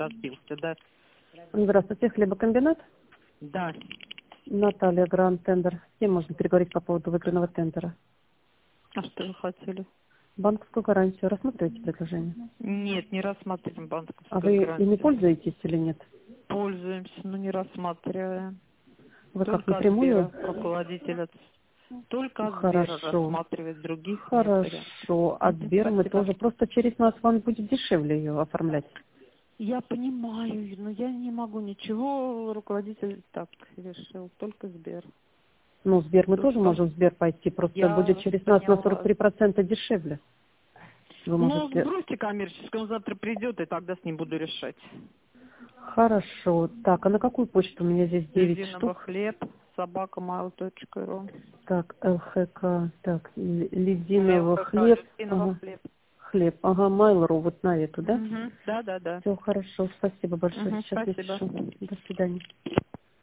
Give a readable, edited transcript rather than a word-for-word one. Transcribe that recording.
разбился, да? Здравствуйте, хлебокомбинат. Да. Наталья, Гранд Тендер. С кем можно переговорить по поводу выигранного тендера? А что вы хотели? Банковскую гарантию. Рассматриваете предложение? Нет, не рассматриваем А банковскую вы ими гарантию. пользуетесь или нет? Пользуемся, но не рассматриваем. Вы как, Только от Сбера, напрямую? руководитель только от Сбера Хорошо. рассматривает, других нет вариантов. Хорошо. А Сбер мы Спасибо. тоже. Просто через нас вам будет дешевле ее оформлять. Я понимаю, но я не могу ничего, руководитель так решил, только Сбер. Ну, Сбер мы тоже Только можем в Сбер пойти, просто будет я через нас на поняла. 43% дешевле. Вы Ну, можете... сбросьте коммерческому, завтра придет, и тогда с ним буду решать. Хорошо. Так, а на какую почту у меня здесь 9 Ледяного штук? хлеб, собака.mail.ru. Так, ЛХК, так, лединого хлеб, Ледяного ага, хлеб. хлеб, ага, Mail.ru, вот на эту, да? Да. Все хорошо, спасибо большое, сейчас Спасибо. напишу. До свидания.